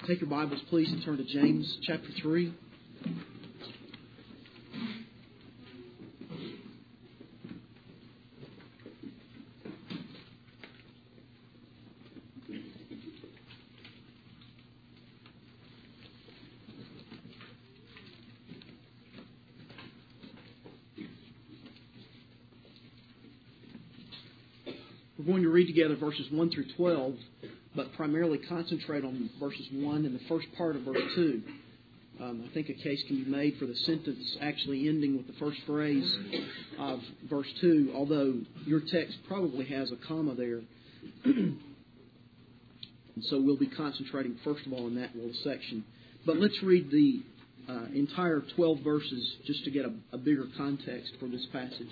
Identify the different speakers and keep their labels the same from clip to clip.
Speaker 1: Take your Bibles, please, and turn to James chapter 3. We're going to read together verses 1 through 12, but primarily concentrate on verses 1 and the first part of verse 2. I think a case can be made for the sentence actually ending with the first phrase of verse 2, although your text probably has a comma there. And so we'll be concentrating first of all in that little section. But let's read the entire 12 verses just to get a bigger context for this passage.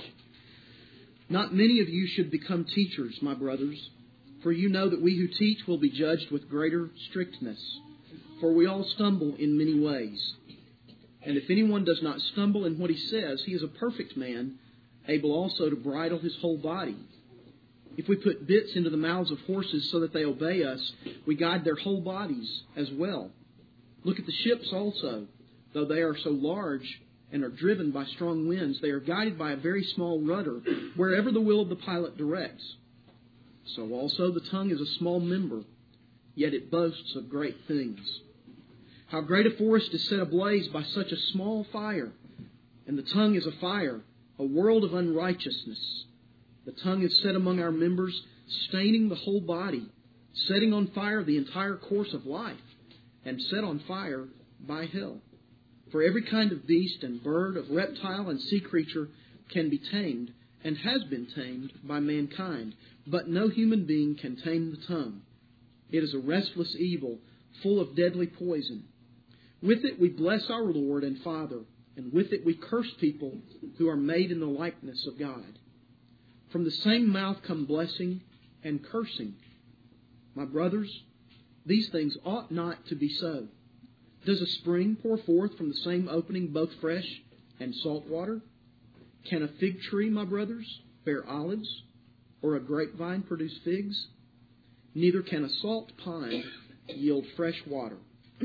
Speaker 1: Not many of you should become teachers, my brothers, for you know that we who teach will be judged with greater strictness. For we all stumble in many ways. And if anyone does not stumble in what he says, he is a perfect man, able also to bridle his whole body. If we put bits into the mouths of horses so that they obey us, we guide their whole bodies as well. Look at the ships also. Though they are so large and are driven by strong winds, they are guided by a very small rudder, wherever the will of the pilot directs. So also the tongue is a small member, yet it boasts of great things. How great a forest is set ablaze by such a small fire! And the tongue is a fire, a world of unrighteousness. The tongue is set among our members, staining the whole body, setting on fire the entire course of life, and set on fire by hell. For every kind of beast and bird, of reptile and sea creature can be tamed, and has been tamed by mankind. But no human being can tame the tongue. It is a restless evil, full of deadly poison. With it we bless our Lord and Father, and with it we curse people who are made in the likeness of God. From the same mouth come blessing and cursing. My brothers, these things ought not to be so. Does a spring pour forth from the same opening both fresh and salt water? Can a fig tree, my brothers, bear olives, or a grapevine produce figs? Neither can a salt pine yield fresh water.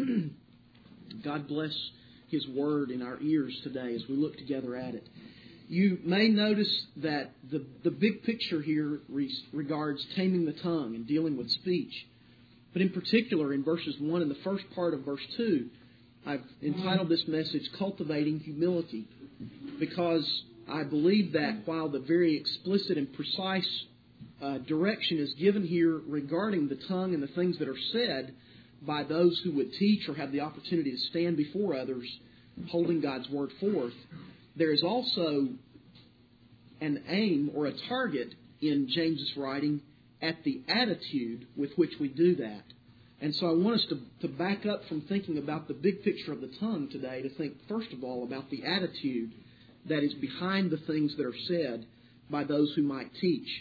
Speaker 1: God bless His Word in our ears today as we look together at it. You may notice that the big picture here regards taming the tongue and dealing with speech. But in particular, in verses 1 and the first part of verse 2, I've entitled this message, Cultivating Humility, because I believe that while the very explicit and precise direction is given here regarding the tongue and the things that are said by those who would teach or have the opportunity to stand before others holding God's Word forth, there is also an aim or a target in James's writing at the attitude with which we do that. And so I want us to back up from thinking about the big picture of the tongue today to think, first of all, about the attitude that is behind the things that are said by those who might teach.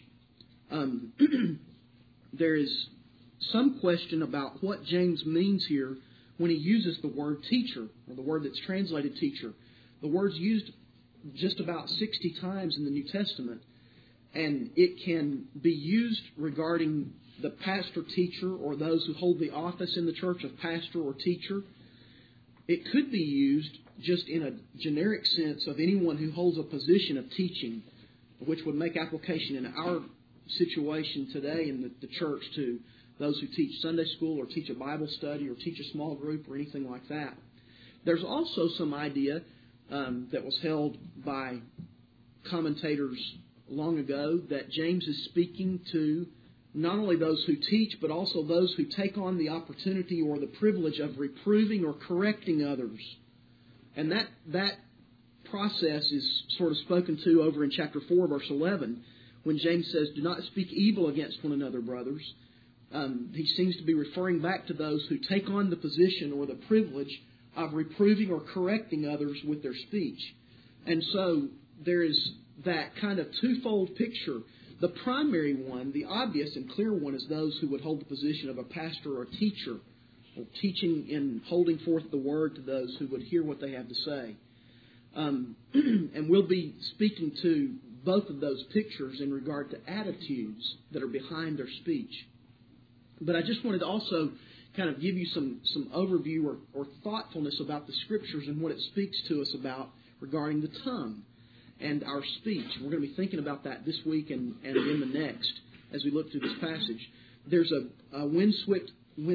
Speaker 1: There is some question about what James means here when he uses the word teacher, or the word that's translated teacher. The word's used just about 60 times in the New Testament. And it can be used regarding the pastor-teacher or those who hold the office in the church of pastor or teacher. It could be used just in a generic sense of anyone who holds a position of teaching, which would make application in our situation today in the church to those who teach Sunday school or teach a Bible study or teach a small group or anything like that. There's also some idea that was held by commentators long ago that James is speaking to not only those who teach, but also those who take on the opportunity or the privilege of reproving or correcting others. And that process is sort of spoken to over in chapter 4, verse 11, when James says, "Do not speak evil against one another, brothers." He seems to be referring back to those who take on the position or the privilege of reproving or correcting others with their speech. And so there is that kind of twofold picture. The primary one, the obvious and clear one, is those who would hold the position of a pastor or teacher, or teaching and holding forth the word to those who would hear what they have to say. And we'll be speaking to both of those pictures in regard to attitudes that are behind their speech. But I just wanted to also kind of give you some overview or thoughtfulness about the Scriptures and what it speaks to us about regarding the tongue and our speech. We're going to be thinking about that this week and in the next as we look through this passage. There's a windswept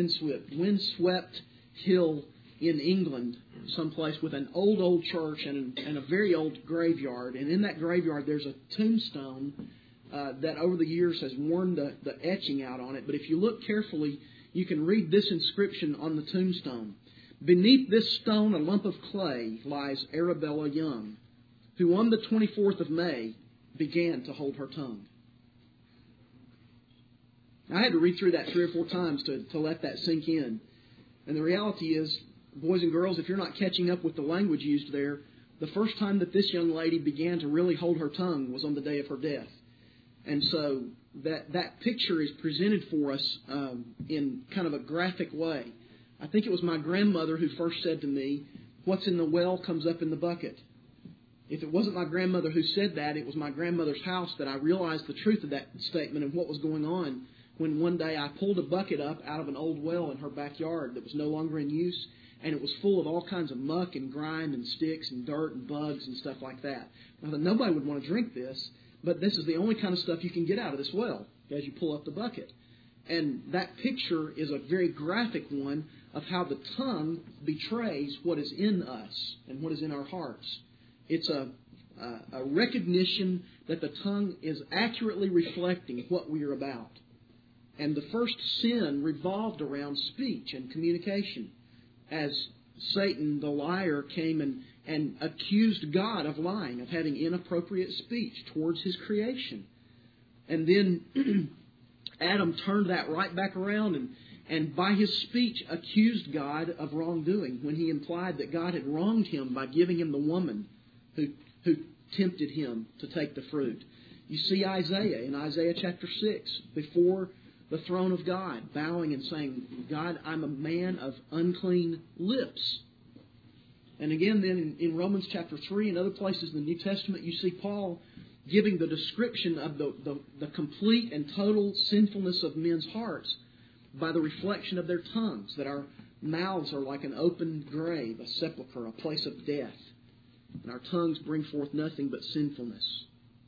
Speaker 1: hill in England, someplace with an old church and a very old graveyard. And in that graveyard, there's a tombstone that over the years has worn the etching out on it. But if you look carefully, you can read this inscription on the tombstone. Beneath this stone, a lump of clay, lies Arabella Young, who on the 24th of May began to hold her tongue. I had to read through that 3 or 4 times to let that sink in. And the reality is, boys and girls, if you're not catching up with the language used there, the first time that this young lady began to really hold her tongue was on the day of her death. And so that picture is presented for us in kind of a graphic way. I think it was my grandmother who first said to me, "What's in the well comes up in the bucket." If it wasn't my grandmother who said that, it was my grandmother's house that I realized the truth of that statement and what was going on when one day I pulled a bucket up out of an old well in her backyard that was no longer in use, and it was full of all kinds of muck and grime and sticks and dirt and bugs and stuff like that. I thought nobody would want to drink this, but this is the only kind of stuff you can get out of this well as you pull up the bucket. And that picture is a very graphic one of how the tongue betrays what is in us and what is in our hearts. It's a recognition that the tongue is accurately reflecting what we are about. And the first sin revolved around speech and communication, as Satan, the liar, came and accused God of lying, of having inappropriate speech towards His creation. And then Adam turned that right back around and by his speech accused God of wrongdoing when he implied that God had wronged him by giving him the woman who tempted him to take the fruit. You see Isaiah in Isaiah chapter 6, before the throne of God, bowing and saying, "God, I'm a man of unclean lips." And again then in Romans chapter 3 and other places in the New Testament, you see Paul giving the description of the complete and total sinfulness of men's hearts by the reflection of their tongues, that our mouths are like an open grave, a sepulchre, a place of death, and our tongues bring forth nothing but sinfulness.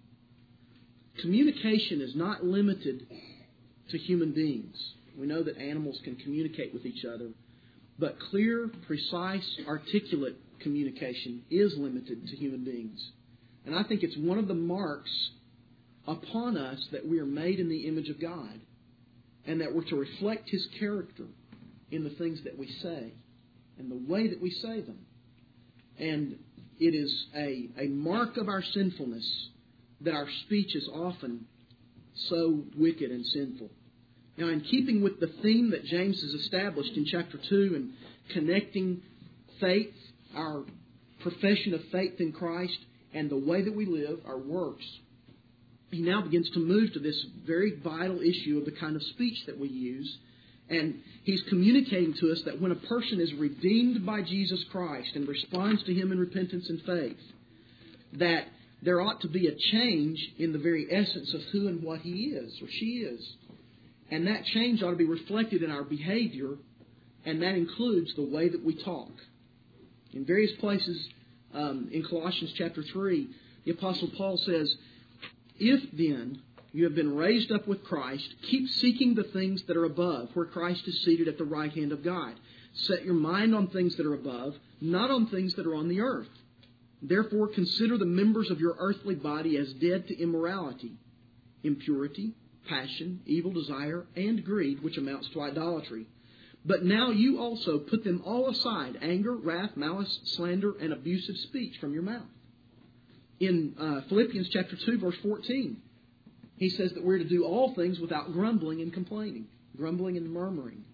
Speaker 1: Communication is not limited to human beings. We know that animals can communicate with each other, but clear, precise, articulate communication is limited to human beings. And I think it's one of the marks upon us that we are made in the image of God, and that we're to reflect His character in the things that we say and the way that we say them. And it is a mark of our sinfulness that our speech is often so wicked and sinful. Now, in keeping with the theme that James has established in chapter 2 and connecting faith, our profession of faith in Christ, and the way that we live, our works, he now begins to move to this very vital issue of the kind of speech that we use. And he's communicating to us that when a person is redeemed by Jesus Christ and responds to Him in repentance and faith, that there ought to be a change in the very essence of who and what he is or she is. And that change ought to be reflected in our behavior, and that includes the way that we talk. In various places in Colossians chapter 3, the Apostle Paul says, "If then you have been raised up with Christ, keep seeking the things that are above, where Christ is seated at the right hand of God. Set your mind on things that are above, not on things that are on the earth. Therefore consider the members of your earthly body as dead to immorality, impurity, passion, evil desire, and greed, which amounts to idolatry. But now you also put them all aside, anger, wrath, malice, slander, and abusive speech from your mouth." In Philippians chapter 2, verse 14, he says that we're to do all things without grumbling and complaining, grumbling and murmuring.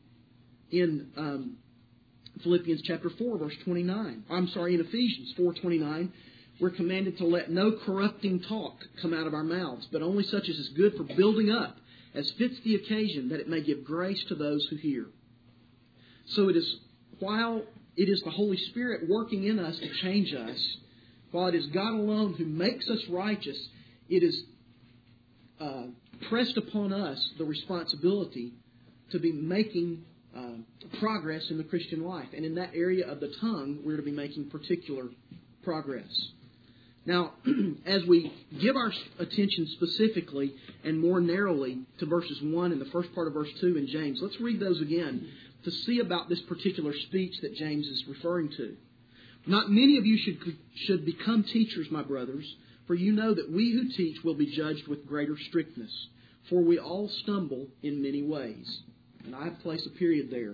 Speaker 1: In Philippians chapter 4, verse 29, in Ephesians 4:29, we're commanded to let no corrupting talk come out of our mouths, but only such as is good for building up, as fits the occasion, that it may give grace to those who hear. So it is, while it is the Holy Spirit working in us to change us, while it is God alone who makes us righteous, it is pressed upon us the responsibility to be making progress in the Christian life. And in that area of the tongue, we're to be making particular progress. Now, as we give our attention specifically and more narrowly to verses 1 and the first part of verse 2 in James, let's read those again to see about this particular speech that James is referring to. Not many of you should become teachers, my brothers, for you know that we who teach will be judged with greater strictness. For we all stumble in many ways. And I place a period there.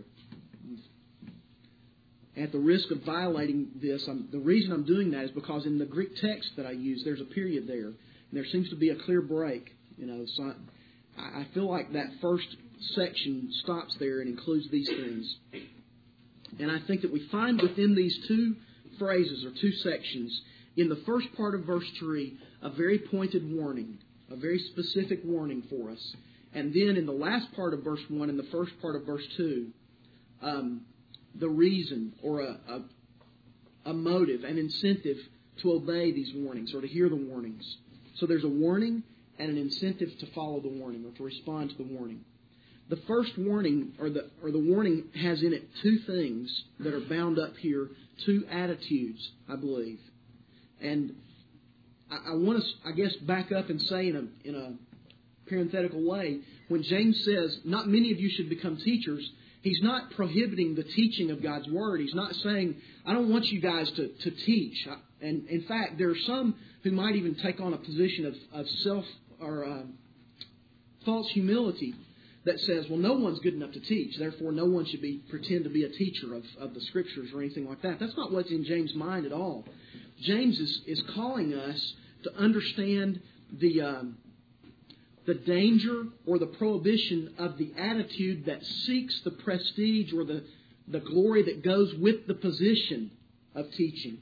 Speaker 1: At the risk of violating this, the reason I'm doing that is because in the Greek text that I use, there's a period there. And there seems to be a clear break. So I feel like that first section stops there and includes these things. And I think that we find within these two phrases or two sections, in the first part of verse 3, a very pointed warning, a very specific warning for us. And then in the last part of verse 1 and the first part of verse 2, the reason or a motive, an incentive to obey these warnings or to hear the warnings. So there's a warning and an incentive to follow the warning or to respond to the warning. The first warning or the warning has in it two things that are bound up here, two attitudes, I believe. And I want to, back up and say in a parenthetical way, when James says, not many of you should become teachers, he's not prohibiting the teaching of God's Word. He's not saying, I don't want you guys to teach. And in fact, there are some who might even take on a position of self or false humility that says, well, no one's good enough to teach, therefore no one should pretend to be a teacher of the Scriptures or anything like that. That's not what's in James' mind at all. James is calling us to understand the danger or the prohibition of the attitude that seeks the prestige or the glory that goes with the position of teaching.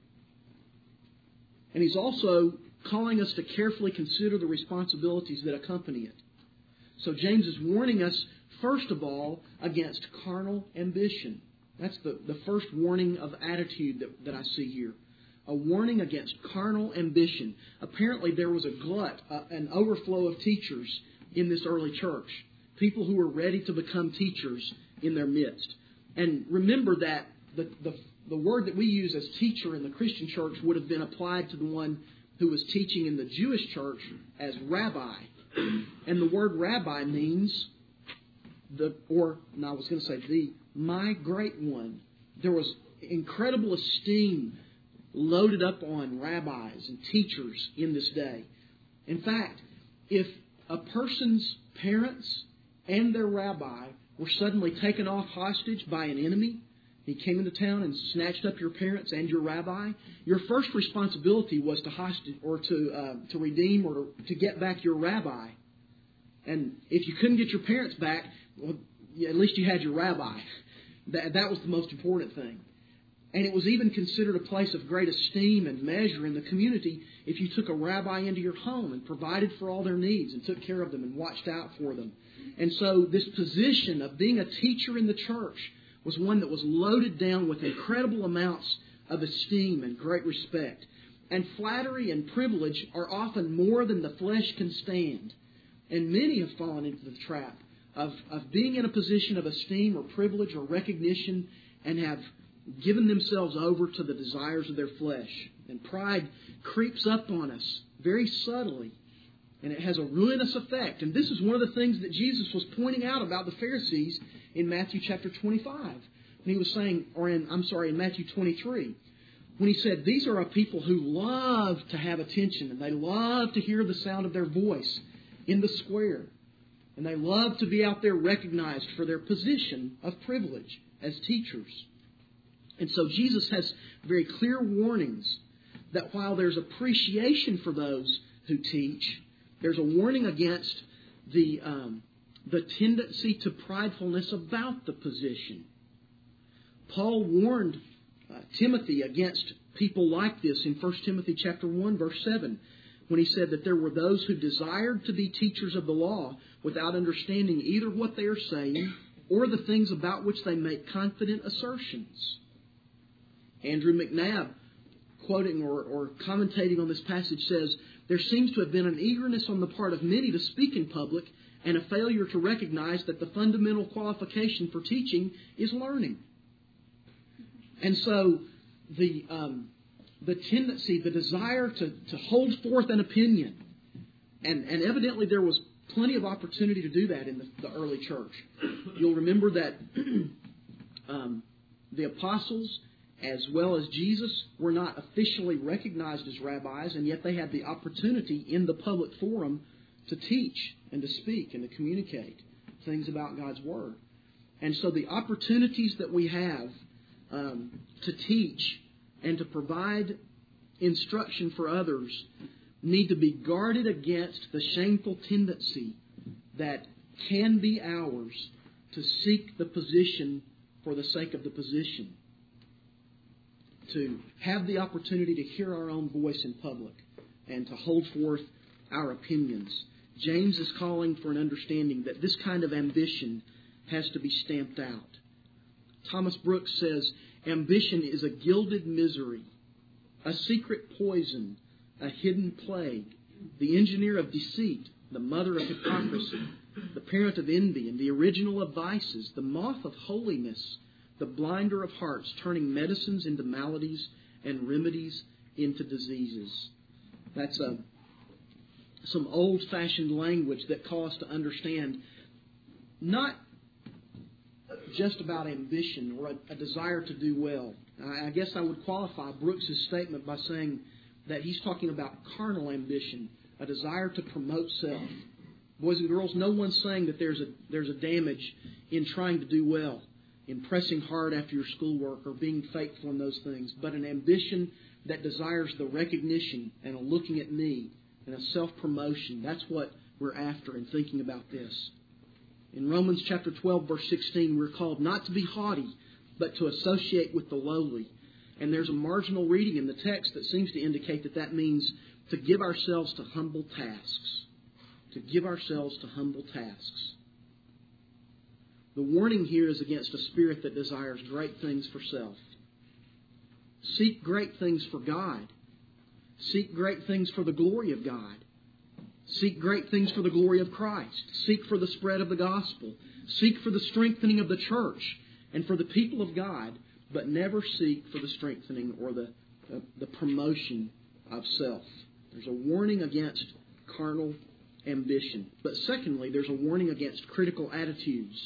Speaker 1: And he's also calling us to carefully consider the responsibilities that accompany it. So James is warning us, first of all, against carnal ambition. That's the first warning of attitude that I see here. A warning against carnal ambition. Apparently there was a glut, an overflow of teachers in this early church. People who were ready to become teachers in their midst. And remember that the word that we use as teacher in the Christian church would have been applied to the one who was teaching in the Jewish church as rabbi. And the word rabbi means my great one. There was incredible esteem loaded up on rabbis and teachers in this day. In fact, if a person's parents and their rabbi were suddenly taken off hostage by an enemy, he came into town and snatched up your parents and your rabbi, your first responsibility was to hostage or to redeem or to get back your rabbi. And if you couldn't get your parents back, well, at least you had your rabbi. That was the most important thing. And it was even considered a place of great esteem and measure in the community if you took a rabbi into your home and provided for all their needs and took care of them and watched out for them. And so this position of being a teacher in the church was one that was loaded down with incredible amounts of esteem and great respect. And flattery and privilege are often more than the flesh can stand. And many have fallen into the trap of being in a position of esteem or privilege or recognition and have given themselves over to the desires of their flesh. And pride creeps up on us very subtly. And it has a ruinous effect. And this is one of the things that Jesus was pointing out about the Pharisees in Matthew chapter 25. When he was saying, in Matthew 23. When he said, these are a people who love to have attention. And they love to hear the sound of their voice in the square. And they love to be out there recognized for their position of privilege as teachers. And so Jesus has very clear warnings that while there's appreciation for those who teach, there's a warning against the tendency to pridefulness about the position. Paul warned Timothy against people like this in 1 Timothy chapter 1, verse 7, when he said that there were those who desired to be teachers of the law without understanding either what they are saying or the things about which they make confident assertions. Andrew McNabb, quoting or commentating on this passage, says, there seems to have been an eagerness on the part of many to speak in public and a failure to recognize that the fundamental qualification for teaching is learning. And so the tendency, the desire to hold forth an opinion, and evidently there was plenty of opportunity to do that in the early church. You'll remember that the apostles, as well as Jesus, were not officially recognized as rabbis, and yet they had the opportunity in the public forum to teach and to speak and to communicate things about God's Word. And so the opportunities that we have to teach and to provide instruction for others need to be guarded against the shameful tendency that can be ours to seek the position for the sake of the position, to have the opportunity to hear our own voice in public and to hold forth our opinions. James is calling for an understanding that this kind of ambition has to be stamped out. Thomas Brooks says, ambition is a gilded misery, a secret poison, a hidden plague, the engineer of deceit, the mother of hypocrisy, the parent of envy, and the original of vices, the moth of holiness, the blinder of hearts, turning medicines into maladies and remedies into diseases. That's some old-fashioned language that calls us to understand not just about ambition or a desire to do well. I guess I would qualify Brooks' statement by saying that he's talking about carnal ambition, a desire to promote self. Boys and girls, no one's saying that there's a damage in trying to do well, in pressing hard after your schoolwork or being faithful in those things, but an ambition that desires the recognition and a looking at me and a self-promotion. That's what we're after in thinking about this. In Romans chapter 12, verse 16, we're called not to be haughty, but to associate with the lowly. And there's a marginal reading in the text that seems to indicate that that means to give ourselves to humble tasks. To give ourselves to humble tasks. The warning here is against a spirit that desires great things for self. Seek great things for God. Seek great things for the glory of God. Seek great things for the glory of Christ. Seek for the spread of the gospel. Seek for the strengthening of the church and for the people of God, but never seek for the strengthening or the promotion of self. There's a warning against carnal ambition. But secondly, there's a warning against critical attitudes.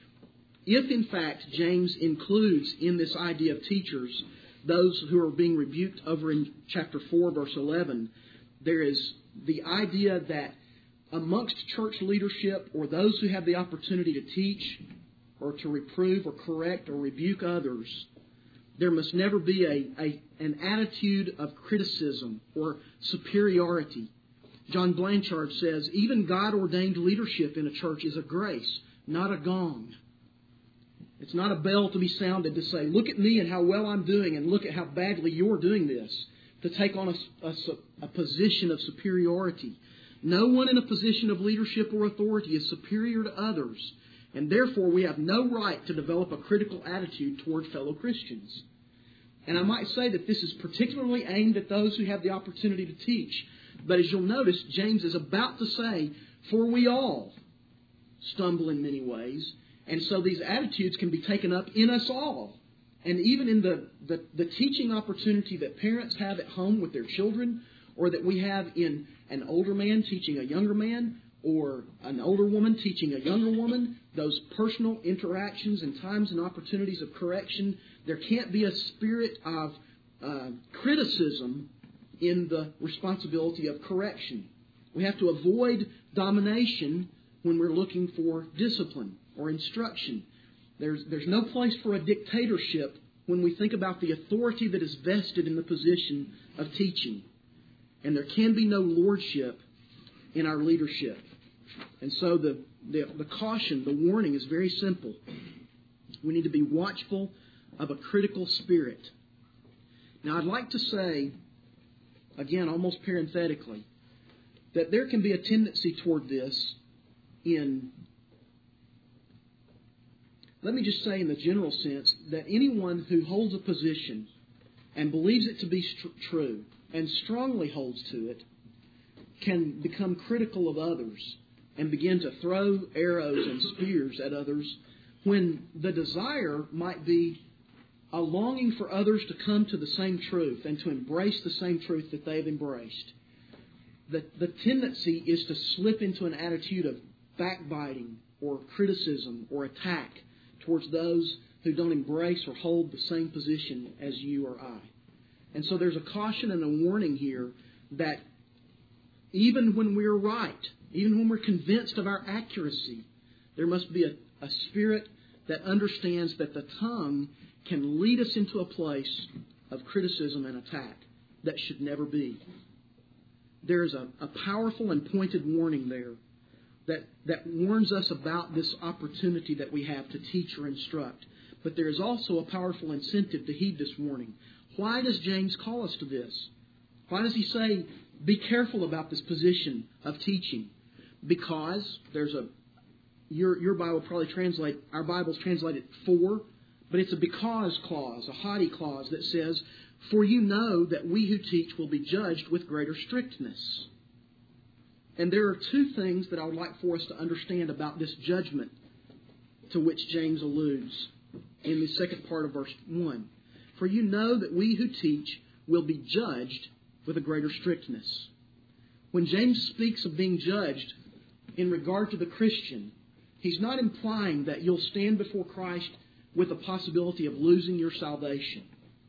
Speaker 1: If, in fact, James includes in this idea of teachers those who are being rebuked over in chapter 4, verse 11, there is the idea that amongst church leadership or those who have the opportunity to teach or to reprove or correct or rebuke others, there must never be an attitude of criticism or superiority. John Blanchard says, even God-ordained leadership in a church is a grace, not a gong. It's not a bell to be sounded to say, look at me and how well I'm doing and look at how badly you're doing this, to take on a position of superiority. No one in a position of leadership or authority is superior to others, and therefore we have no right to develop a critical attitude toward fellow Christians. And I might say that this is particularly aimed at those who have the opportunity to teach. But as you'll notice, James is about to say, for we all stumble in many ways. And so these attitudes can be taken up in us all. And even in the teaching opportunity that parents have at home with their children, or that we have in an older man teaching a younger man, or an older woman teaching a younger woman, those personal interactions and times and opportunities of correction, there can't be a spirit of criticism in the responsibility of correction. We have to avoid domination when we're looking for discipline or instruction. There's no place for a dictatorship when we think about the authority that is vested in the position of teaching. And there can be no lordship in our leadership. And so the caution, the warning is very simple. We need to be watchful of a critical spirit. Now, I'd like to say, again, almost parenthetically, that there can be a tendency toward this in, let me just say in the general sense, that anyone who holds a position and believes it to be true and strongly holds to it can become critical of others and begin to throw arrows and spears at others when the desire might be a longing for others to come to the same truth and to embrace the same truth that they've embraced. The tendency is to slip into an attitude of backbiting or criticism or attack towards those who don't embrace or hold the same position as you or I. And so there's a caution and a warning here that even when we're right, even when we're convinced of our accuracy, there must be a spirit that understands that the tongue can lead us into a place of criticism and attack that should never be. There's a powerful and pointed warning there that warns us about this opportunity that we have to teach or instruct. But there is also a powerful incentive to heed this warning. Why does James call us to this? Why does he say, be careful about this position of teaching? Because there's your Bible probably our Bibles translate it for, but it's a because clause, a haughty clause that says, for you know that we who teach will be judged with greater strictness. And there are two things that I would like for us to understand about this judgment to which James alludes in the second part of verse 1. For you know that we who teach will be judged with a greater strictness. When James speaks of being judged in regard to the Christian, he's not implying that you'll stand before Christ with the possibility of losing your salvation.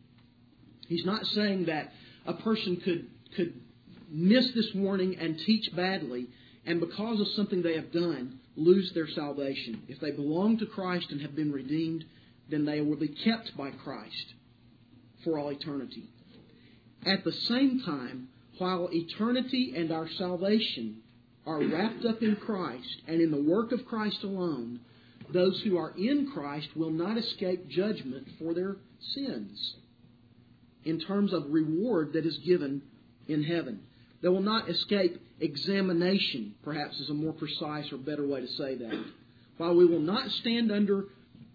Speaker 1: He's not saying that a person could miss this warning and teach badly, and because of something they have done, lose their salvation. If they belong to Christ and have been redeemed, then they will be kept by Christ for all eternity. At the same time, while eternity and our salvation are wrapped up in Christ and in the work of Christ alone, those who are in Christ will not escape judgment for their sins in terms of reward that is given in heaven. They will not escape examination, perhaps is a more precise or better way to say that. While we will not stand under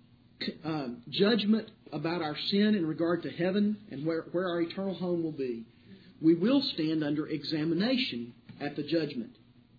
Speaker 1: judgment about our sin in regard to heaven and where our eternal home will be, we will stand under examination at the judgment.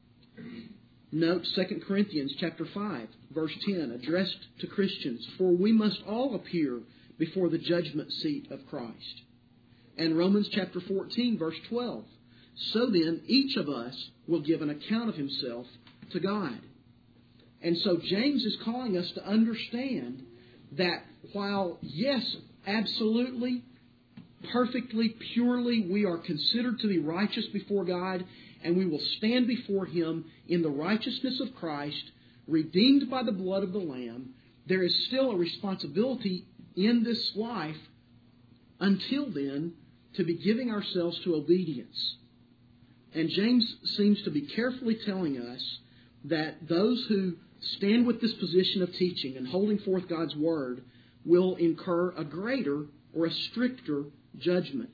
Speaker 1: Note 2 Corinthians chapter 5, verse 10, addressed to Christians, for we must all appear before the judgment seat of Christ. And Romans chapter 14, verse 12, so then each of us will give an account of himself to God. And so James is calling us to understand that while, yes, absolutely, perfectly, purely, we are considered to be righteous before God, and we will stand before Him in the righteousness of Christ, redeemed by the blood of the Lamb, there is still a responsibility in this life, until then, to be giving ourselves to obedience. And James seems to be carefully telling us that those who stand with this position of teaching and holding forth God's Word will incur a greater or a stricter judgment.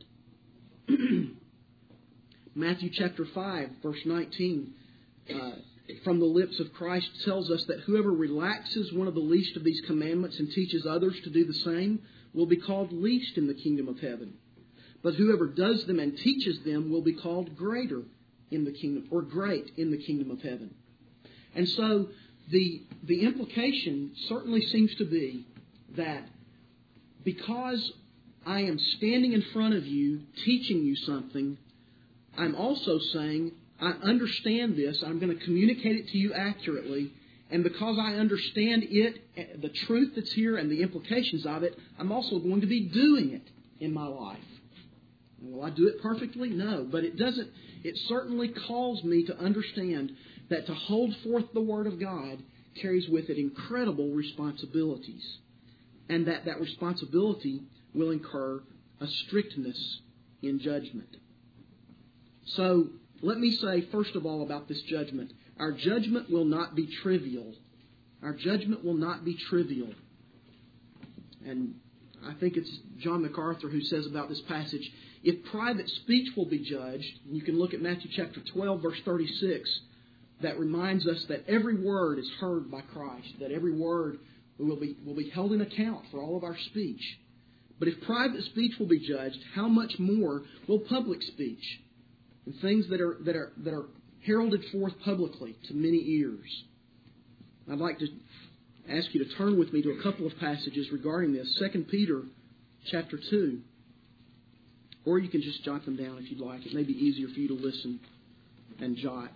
Speaker 1: Matthew chapter 5, verse 19, from the lips of Christ tells us that whoever relaxes one of the least of these commandments and teaches others to do the same will be called least in the kingdom of heaven. But whoever does them and teaches them will be called greater in the kingdom, or great in the kingdom of heaven. And so the implication certainly seems to be that because I am standing in front of you teaching you something, I'm also saying, I understand this, I'm going to communicate it to you accurately, and because I understand it, the truth that's here and the implications of it, I'm also going to be doing it in my life. And will I do it perfectly? No, but it certainly calls me to understand that to hold forth the Word of God carries with it incredible responsibilities, and that responsibility will incur a strictness in judgment. So, let me say, first of all, about this judgment. Our judgment will not be trivial. Our judgment will not be trivial. And I think it's John MacArthur who says about this passage, if private speech will be judged, you can look at Matthew chapter 12, verse 36, that reminds us that every word is heard by Christ, that every word will be held in account for all of our speech. But if private speech will be judged, how much more will public speech? And things that are heralded forth publicly to many ears. I'd like to ask you to turn with me to a couple of passages regarding this. 2 Peter chapter 2. Or you can just jot them down if you'd like. It may be easier for you to listen and jot.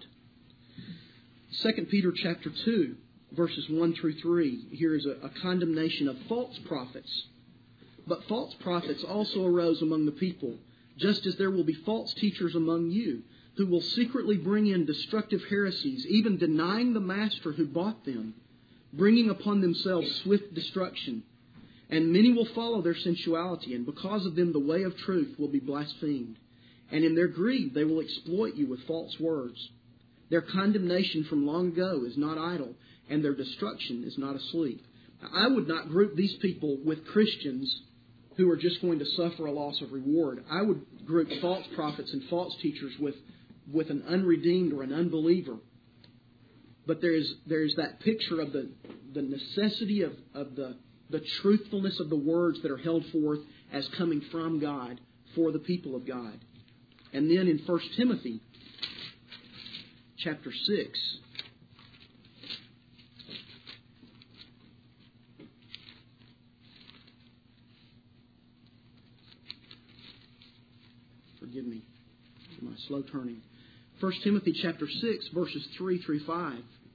Speaker 1: 2 Peter chapter 2, verses 1 through 3. Here is a condemnation of false prophets. But false prophets also arose among the people, just as there will be false teachers among you, who will secretly bring in destructive heresies, even denying the master who bought them, bringing upon themselves swift destruction. And many will follow their sensuality, and because of them the way of truth will be blasphemed. And in their greed they will exploit you with false words. Their condemnation from long ago is not idle, and their destruction is not asleep. Now, I would not group these people with Christians who are just going to suffer a loss of reward. I would group false prophets and false teachers with an unredeemed or an unbeliever. But there is that picture of the necessity of the truthfulness of the words that are held forth as coming from God for the people of God. And then in 1 Timothy chapter 6, forgive me for my slow turning. 1 Timothy chapter 6, verses 3 through 5.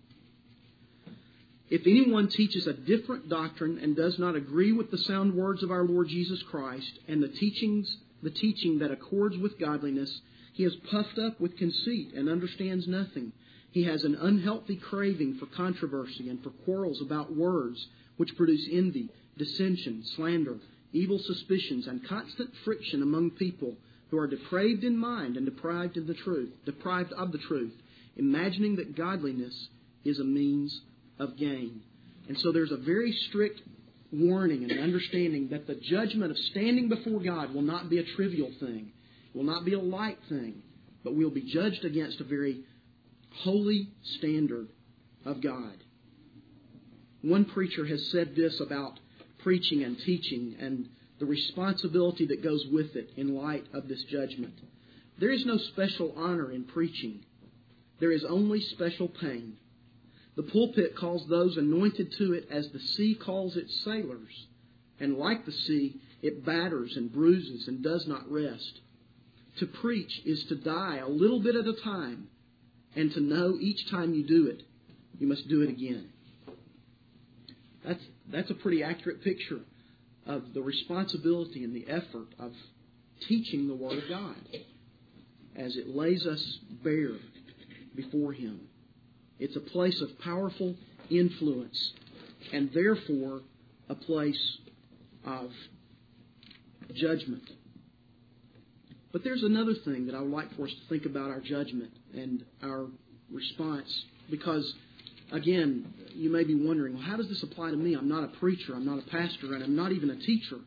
Speaker 1: If anyone teaches a different doctrine and does not agree with the sound words of our Lord Jesus Christ and the teaching that accords with godliness, he is puffed up with conceit and understands nothing. He has an unhealthy craving for controversy and for quarrels about words, which produce envy, dissension, slander, evil suspicions, and constant friction among people who are depraved in mind and deprived of the truth, imagining that godliness is a means of gain. And so there's a very strict warning and understanding that the judgment of standing before God will not be a trivial thing, will not be a light thing, but we'll be judged against a very holy standard of God. One preacher has said this about preaching and teaching and the responsibility that goes with it in light of this judgment. There is no special honor in preaching. There is only special pain. The pulpit calls those anointed to it as the sea calls its sailors. And like the sea, it batters and bruises and does not rest. To preach is to die a little bit at a time, and to know each time you do it, you must do it again. That's a pretty accurate picture of the responsibility and the effort of teaching the Word of God as it lays us bare before Him. It's a place of powerful influence and therefore a place of judgment. But there's another thing that I would like for us to think about our judgment and our response, because again, you may be wondering, well, how does this apply to me? I'm not a preacher, I'm not a pastor, and I'm not even a teacher.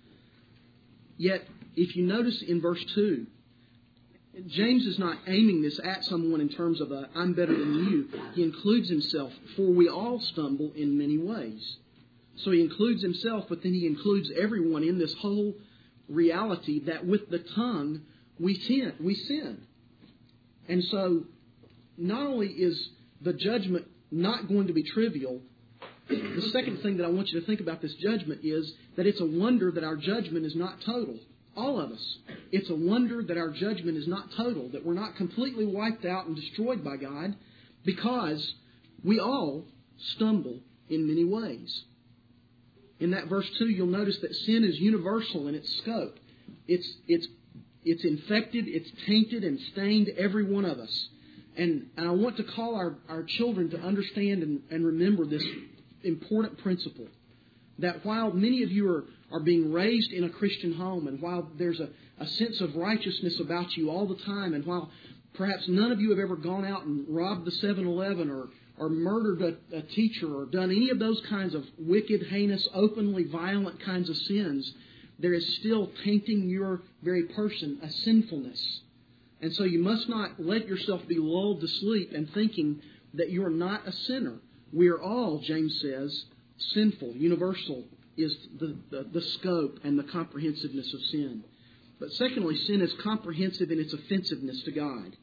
Speaker 1: Yet, if you notice in verse 2, James is not aiming this at someone in terms of I'm better than you. He includes himself, for we all stumble in many ways. So he includes himself, but then he includes everyone in this whole reality that with the tongue we sin. And so not only is the judgment not going to be trivial, the second thing that I want you to think about this judgment is that it's a wonder that our judgment is not total. All of us. It's a wonder that our judgment is not total, that we're not completely wiped out and destroyed by God, because we all stumble in many ways. In that verse 2, you'll notice that sin is universal in its scope. It's infected, it's tainted and stained every one of us. And I want to call our children to understand and remember this important principle, that while many of you are being raised in a Christian home, and while there's a sense of righteousness about you all the time, and while perhaps none of you have ever gone out and robbed the 7-Eleven or murdered a teacher or done any of those kinds of wicked, heinous, openly violent kinds of sins, there is still tainting your very person a sinfulness. And so you must not let yourself be lulled to sleep and thinking that you're not a sinner. We are all, James says, sinful. Universal is the scope and the comprehensiveness of sin. But secondly, sin is comprehensive in its offensiveness to God.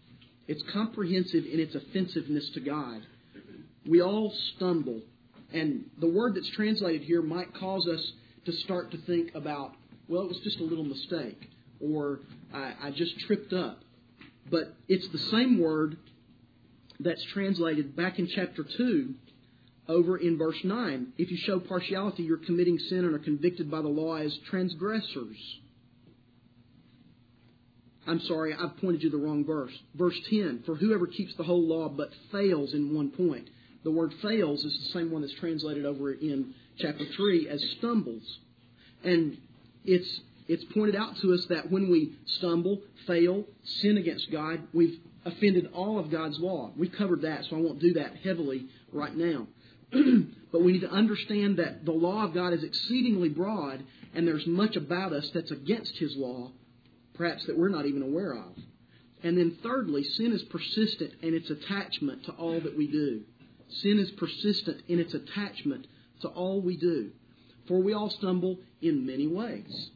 Speaker 1: It's comprehensive in its offensiveness to God. We all stumble. And the word that's translated here might cause us to start to think about, well, it was just a little mistake, or I just tripped up. But it's the same word that's translated back in chapter 2 over in verse 9. If you show partiality, you're committing sin and are convicted by the law as transgressors. I'm sorry, I've pointed you the wrong verse. Verse 10, for whoever keeps the whole law but fails in one point. The word fails is the same one that's translated over in chapter 3 as stumbles. And it's pointed out to us that when we stumble, fail, sin against God, we've offended all of God's law. We've covered that, so I won't do that heavily right now. But we need to understand that the law of God is exceedingly broad, and there's much about us that's against His law, perhaps that we're not even aware of. And then thirdly, sin is persistent in its attachment to all that we do. Sin is persistent in its attachment to all we do. For we all stumble in many ways.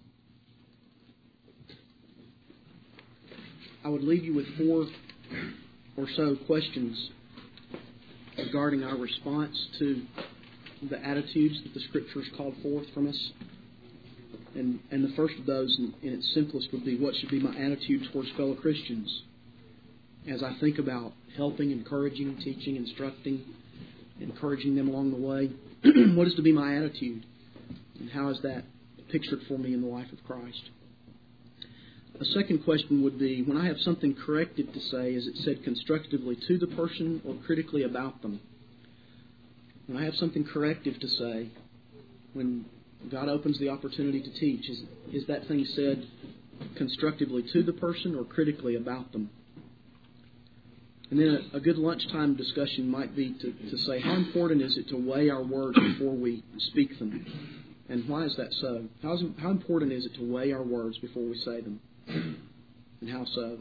Speaker 1: I would leave you with 4 or so questions regarding our response to the attitudes that the Scriptures called forth from us. And the first of those, in its simplest, would be, what should be my attitude towards fellow Christians? As I think about helping, encouraging, teaching, instructing, encouraging them along the way, what is to be my attitude? And how is that pictured for me in the life of Christ? A second question would be, when I have something corrective to say, is it said constructively to the person or critically about them? When I have something corrective to say, when God opens the opportunity to teach, is that thing said constructively to the person or critically about them? And then a good lunchtime discussion might be to say, how important is it to weigh our words before we speak them? And why is that so? How important is it to weigh our words before we say them? And how so?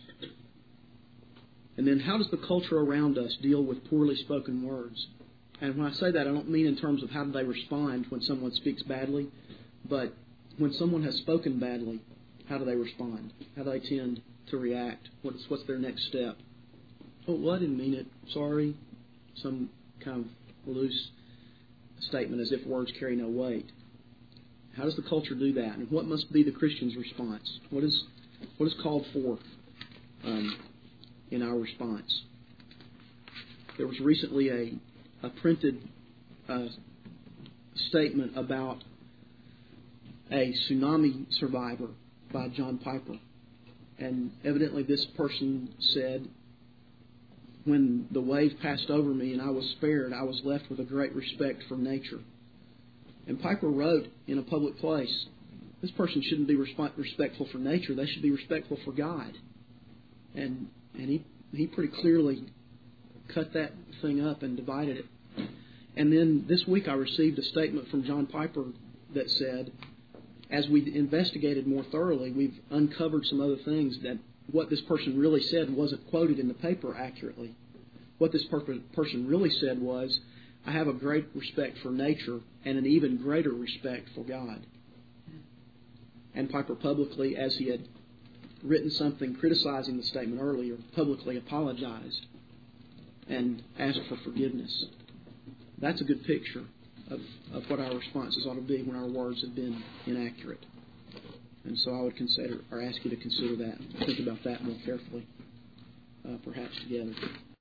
Speaker 1: And then how does the culture around us deal with poorly spoken words? And when I say that, I don't mean in terms of how do they respond when someone speaks badly, but when someone has spoken badly, how do they respond? How do they tend to react? What's their next step? Oh, well, I didn't mean it. Sorry. Some kind of loose statement as if words carry no weight. How does the culture do that? And what must be the Christian's response? What is called for in our response? There was recently a printed statement about a tsunami survivor by John Piper. And evidently this person said, when the wave passed over me and I was spared, I was left with a great respect for nature. And Piper wrote in a public place, this person shouldn't be respectful for nature, they should be respectful for God. And he pretty clearly cut that thing up and divided it. And then this week I received a statement from John Piper that said, as we investigated more thoroughly, we've uncovered some other things that what this person really said wasn't quoted in the paper accurately. What this person really said was, I have a great respect for nature and an even greater respect for God. And Piper publicly, as he had written something criticizing the statement earlier, publicly apologized and asked for forgiveness. That's a good picture of what our responses ought to be when our words have been inaccurate. And so I would consider, or ask you to consider that, think about that more carefully, perhaps together.